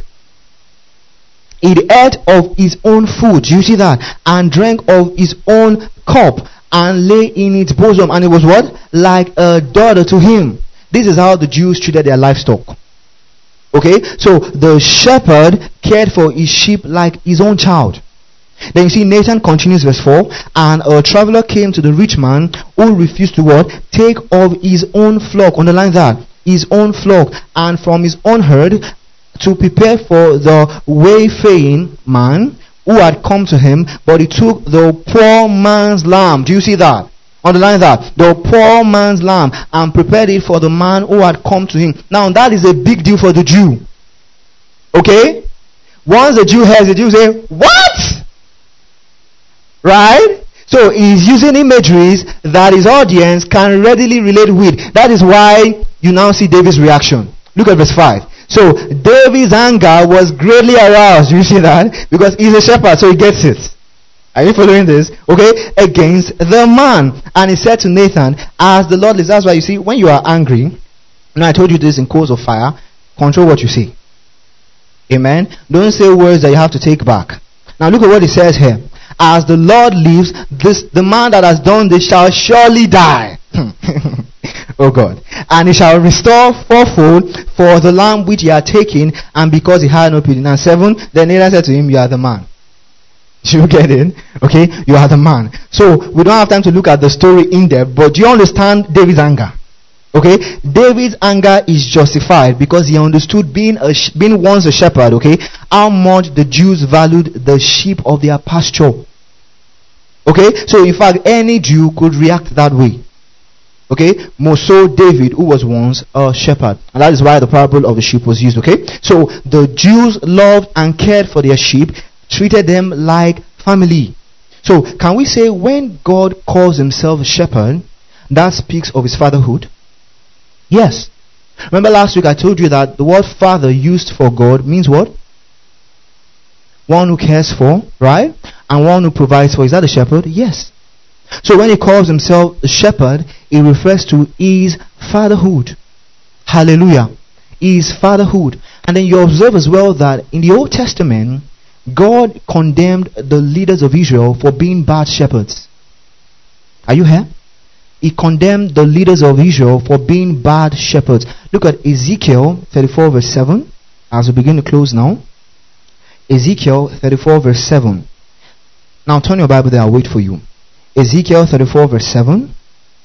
It ate of his own food. Do you see that? And drank of his own cup and lay in its bosom. And it was what? Like a daughter to him. This is how the Jews treated their livestock. Okay? So the shepherd cared for his sheep like his own child. Then you see Nathan continues verse 4. And a traveler came to the rich man who refused to what? Take of his own flock. Underline that. His own flock. And from his own herd to prepare for the wayfaring man who had come to him. But he took the poor man's lamb. Do you see that? Underline that. The poor man's lamb and prepared it for the man who had come to him. Now that is a big deal for the Jew. Okay? Once the Jew hears, the Jew say, what? Right? So he's using imageries that his audience can readily relate with. That is why you now see David's reaction. Look at verse 5. So David's anger was greatly aroused. You see that? Because he's a shepherd, so he gets it. Are you following this? Okay? Against the man. And he said to Nathan, as the Lord lives. That's why you see, when you are angry, I told you this in coals of fire, control what you say. Amen? Don't say words that you have to take back. Now look at what he says here. As the Lord lives, the man that has done this shall surely die. Oh God. And he shall restore fourfold for the lamb which he had taken, and because he had no pity. Now 7, then Nathan said to him, you are the man. You get it? Okay? You are the man. So we don't have time to look at the story in depth, but do you understand David's anger? Okay? David's anger is justified because he understood being once a shepherd, okay, how much the Jews valued the sheep of their pasture. Okay? So in fact, any Jew could react that way. Okay? More so David, who was once a shepherd. And that is why the parable of the sheep was used. Okay? So the Jews loved and cared for their sheep, treated them like family. So can we say when God calls himself a shepherd, that speaks of his fatherhood? Yes. Remember last week I told you that the word father used for God means what? One who cares for, right? And one who provides for. Is that a shepherd? Yes. So when he calls himself a shepherd, he refers to his fatherhood. Hallelujah. His fatherhood. And then you observe as well that in the Old Testament, God condemned the leaders of Israel for being bad shepherds. Are you here? He condemned the leaders of Israel for being bad shepherds. Look at Ezekiel 34 verse 7. As we begin to close now. Ezekiel 34 verse 7. Now turn your Bible there, I'll wait for you. Ezekiel 34 verse 7.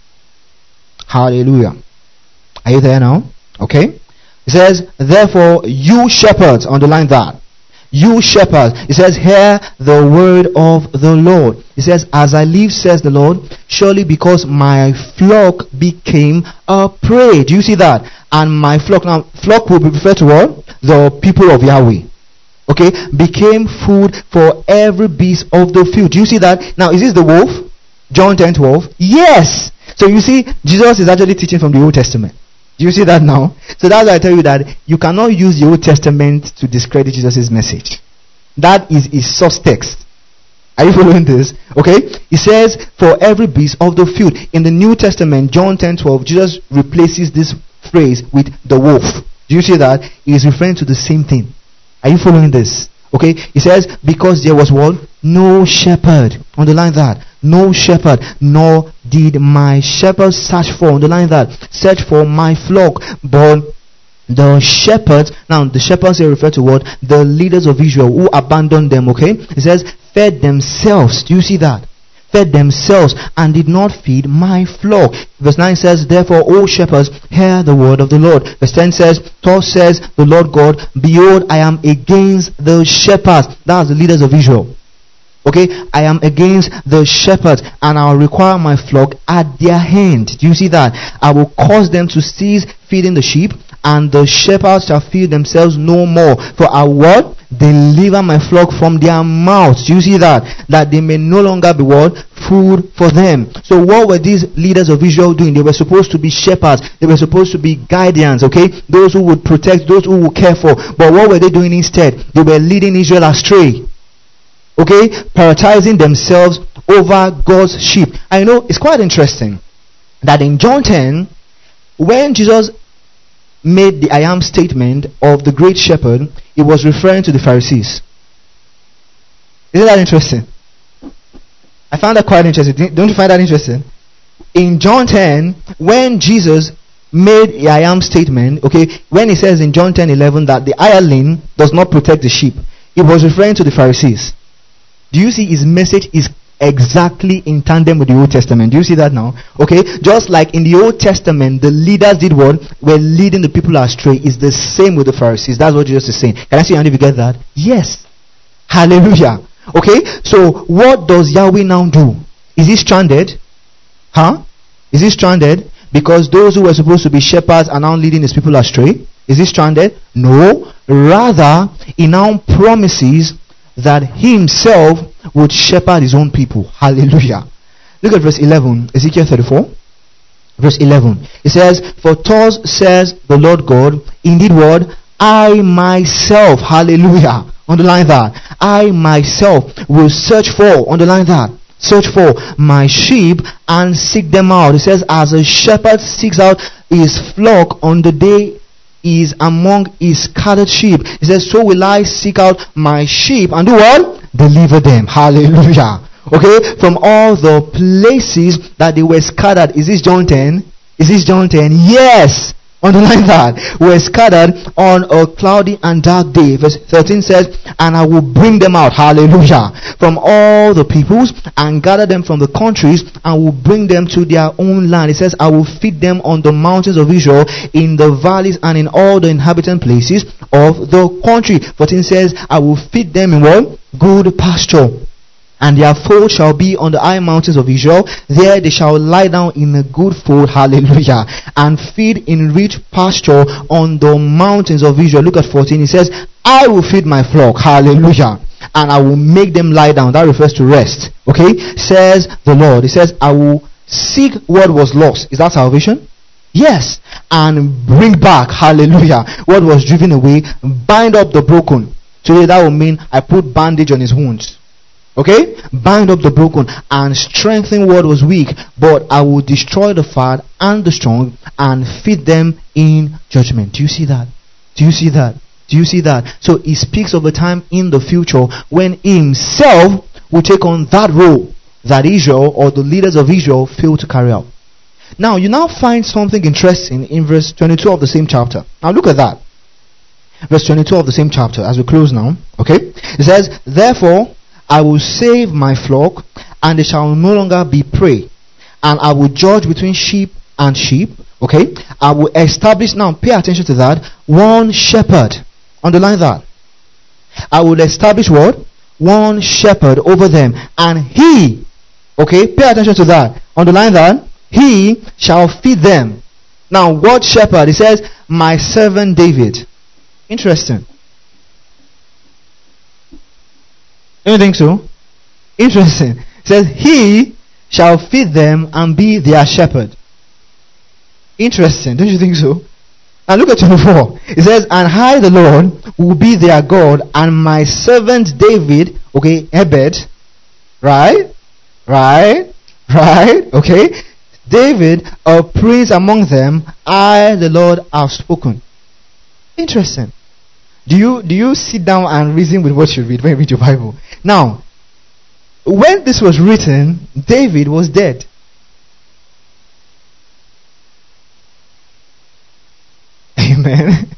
Hallelujah. Are you there now? Okay. It says, therefore you shepherds, underline that. You shepherds. It says, hear the word of the Lord. It says, as I live, says the Lord, surely because my flock became a prey. Do you see that? And my flock, now flock will be referred to what? The people of Yahweh. Okay, became food for every beast of the field. Do you see that? Now, is this the wolf? John 10:12. Yes. So you see, Jesus is actually teaching from the Old Testament. Do you see that now? So that's why I tell you that you cannot use the Old Testament to discredit Jesus' message. That is his source text. Are you following this? Okay? He says, for every beast of the field. In the New Testament, John 10:12, Jesus replaces this phrase with the wolf. Do you see that? He is referring to the same thing. Are you following this? Okay, it says, because there was what? No shepherd. Underline that. No shepherd, nor did my shepherd search for. Underline that. Search for my flock. But the shepherds, now the shepherds here refer to what? The leaders of Israel who abandoned them. Okay, it says, fed themselves. Do you see that? Fed themselves and did not feed my flock. Verse 9 says, therefore, O shepherds, hear the word of the Lord. Verse 10 says, thus says the Lord God, behold, I am against the shepherds. That's the leaders of Israel. Okay, I am against the shepherds, and I will require my flock at their hand. Do you see that? I will cause them to cease feeding the sheep, and the shepherds shall feed themselves no more. For I will deliver my flock from their mouths. Do you see that? That they may no longer be what? Food for them. So what were these leaders of Israel doing? They were supposed to be shepherds. They were supposed to be guardians, okay? Those who would protect, those who would care for. But what were they doing instead? They were leading Israel astray. Okay, prioritizing themselves over God's sheep. I know it's quite interesting that in John 10, when Jesus made the I am statement of the great shepherd, he was referring to the Pharisees. Isn't that interesting? I found that quite interesting. Don't you find that interesting? In John 10, when Jesus made the I am statement, okay, when he says in John 10:11 that the hireling does not protect the sheep, he was referring to the Pharisees. Do you see his message is exactly in tandem with the Old Testament? Do you see that now? Okay, just like in the Old Testament, the leaders did what? Were leading the people astray. It's the same with the Pharisees. That's what Jesus is saying. Can I see you if you get that? Yes. Hallelujah. Okay, so what does Yahweh now do? Is he stranded? Huh? Is he stranded? Because those who were supposed to be shepherds are now leading his people astray? Is he stranded? No. Rather, he now promises that he himself would shepherd his own people. Hallelujah. Look at verse 11, Ezekiel 34. Verse 11. It says, for thus says the Lord God, indeed what? I myself, hallelujah. Underline that. I myself will search for, underline that. Search for my sheep and seek them out. It says, as a shepherd seeks out his flock on the day is among his scattered sheep. He says, so will I seek out my sheep and do what? Deliver them. Hallelujah. Okay, from all the places that they were scattered. Is this John 10? Is this John 10? Yes. Underline that. Were scattered on a cloudy and dark day. Verse 13 says, and I will bring them out, hallelujah, from all the peoples and gather them from the countries and will bring them to their own land. It says, I will feed them on the mountains of Israel, in the valleys and in all the inhabitant places of the country. 14 says, I will feed them in what? Good pasture. And their fold shall be on the high mountains of Israel. There they shall lie down in a good fold, hallelujah, and feed in rich pasture on the mountains of Israel. Look at 14. It says, I will feed my flock, hallelujah, and I will make them lie down. That refers to rest. Okay, says the Lord. It says, I will seek what was lost. Is that salvation? Yes. And bring back, hallelujah, what was driven away. Bind up the broken. Today that will mean I put bandage on his wounds. Okay? Bind up the broken and strengthen what was weak, but I will destroy the fat and the strong and feed them in judgment. Do you see that? Do you see that? Do you see that? So he speaks of a time in the future when he himself will take on that role that Israel or the leaders of Israel failed to carry out. Now you now find something interesting in verse 22 of the same chapter. Now look at that. Verse 22 of the same chapter as we close now. Okay? It says, therefore I will save my flock, and they shall no longer be prey. And I will judge between sheep and sheep. Okay? I will establish, now pay attention to that, one shepherd. Underline that. I will establish what? One shepherd over them. And he, okay, pay attention to that. Underline that. He shall feed them. Now, what shepherd? It says, my servant David. Interesting. Don't you think so? Interesting. It says, he shall feed them and be their shepherd. Interesting. Don't you think so? Now look at 24. It says, and I, the Lord, will be their God, and my servant David, okay, Ebed, right? Okay. David, a prince among them, I, the Lord, have spoken. Interesting. Do you sit down and reason with what you read when you read your Bible? Now, when this was written, David was dead. Amen.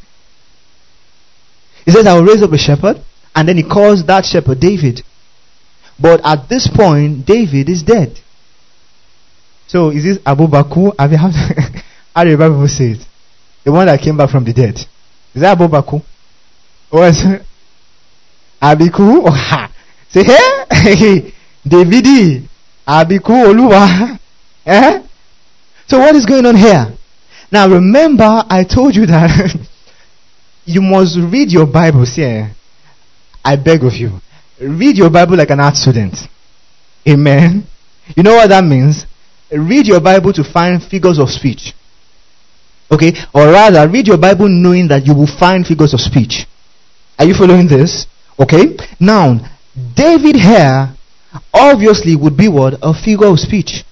He says, I will raise up a shepherd, and then he calls that shepherd David. But at this point, David is dead. So is this Abu Bakr? How do the Bible say it? The one that came back from the dead. Is that Abu Bakr? Or is it Abiku? Say, hey, Davidi, Abiku Oluwa. Eh? So what is going on here? Now remember, I told you that you must read your Bible. See, I beg of you. Read your Bible like an art student. Amen. You know what that means? Read your Bible to find figures of speech. Okay? Or rather, read your Bible knowing that you will find figures of speech. Are you following this? Okay? Now, David here obviously would be what? A figure of speech.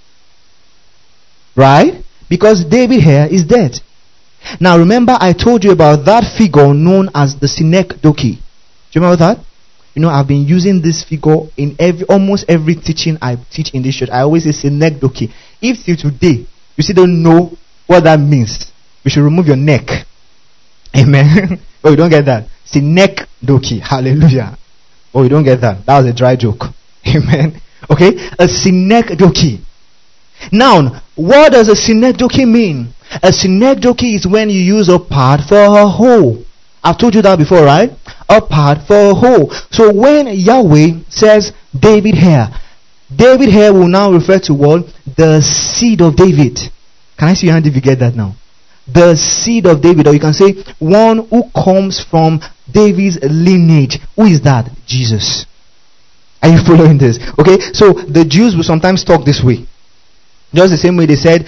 Right? Because David here is dead. Now remember, I told you about that figure known as the synecdoche. Do you remember that? You know, I've been using this figure in almost every teaching I teach in this church. I always say synecdoche. If till today you still don't know what that means, you should remove your neck. Amen. Oh, you don't get that? Synecdoche. Hallelujah. Oh, you don't get that? That was a dry joke. Amen. Okay? A synecdoche. Now, what does a synecdoche mean? A synecdoche is when you use a part for a whole. I've told you that before, right? A part for a whole. So when Yahweh says David here will now refer to what? The seed of David. Can I see your hand if you get that now? The seed of David. Or you can say one who comes from David's lineage. Who is that? Jesus. Are you following this? Okay, so the Jews will sometimes talk this way. Just the same way they said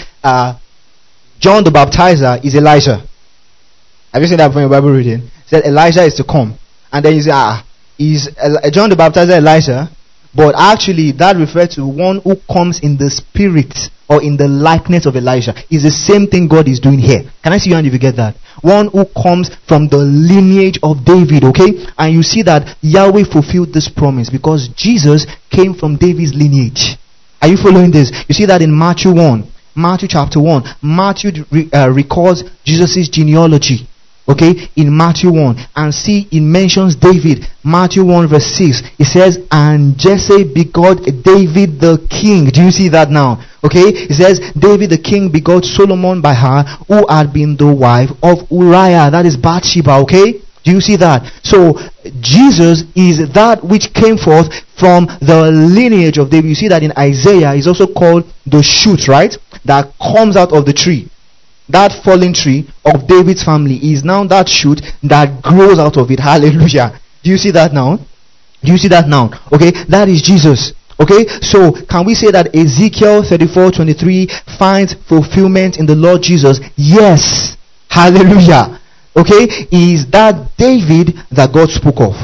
John the Baptizer is Elijah. Have you seen that from your Bible reading? It said Elijah is to come. And then you say, is John the Baptizer Elijah? But actually that refers to one who comes in the spirit or in the likeness of Elijah. It's the same thing God is doing here. Can I see your hand if you get that? One who comes from the lineage of David, okay? And you see that Yahweh fulfilled this promise because Jesus came from David's lineage. Are you following this? You see that in Matthew 1. Matthew chapter 1. Matthew records Jesus' genealogy. Okay, in Matthew 1, and see it mentions David. Matthew 1 verse 6, it says, and Jesse begot David the king. Do you see that now? Okay, it says David the king begot Solomon by her, who had been the wife of Uriah. That is Bathsheba. Okay, do you see that? So Jesus is that which came forth from the lineage of David. You see that in Isaiah is also called the shoot, right? That comes out of the tree. That fallen tree of David's family is now that shoot that grows out of it. Hallelujah. Do you see that now? Do you see that now? Okay, that is Jesus. Okay, so can we say that Ezekiel 34:23 finds fulfillment in the Lord Jesus? Yes. Hallelujah. Okay, is that David that God spoke of?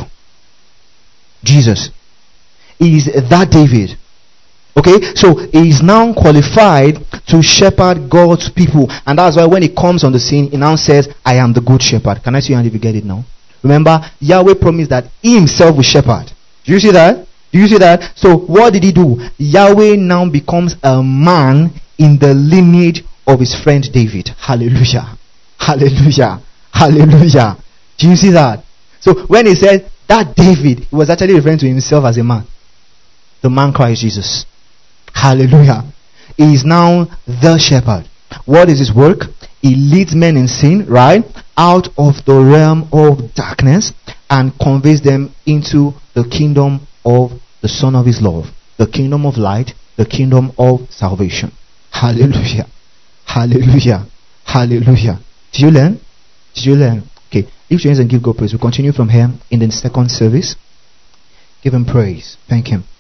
Jesus. Is that David? Okay, so he is now qualified to shepherd God's people. And that's why when he comes on the scene, he now says, I am the good shepherd. Can I see your hand if you get it now? Remember, Yahweh promised that he himself will shepherd. Do you see that? Do you see that? So what did he do? Yahweh now becomes a man in the lineage of his friend David. Hallelujah. Hallelujah. Hallelujah. Do you see that? So when he said that David, he was actually referring to himself as a man. The man Christ Jesus. Hallelujah. He is now the shepherd. What is his work? He leads men in sin, right, out of the realm of darkness and conveys them into the kingdom of the Son of his love, the kingdom of light, the kingdom of salvation. Hallelujah. Hallelujah. Hallelujah. Did you learn? Did you learn? Okay. Lift your hands and give God praise. We'll continue from here in the second service. Give him praise. Thank him.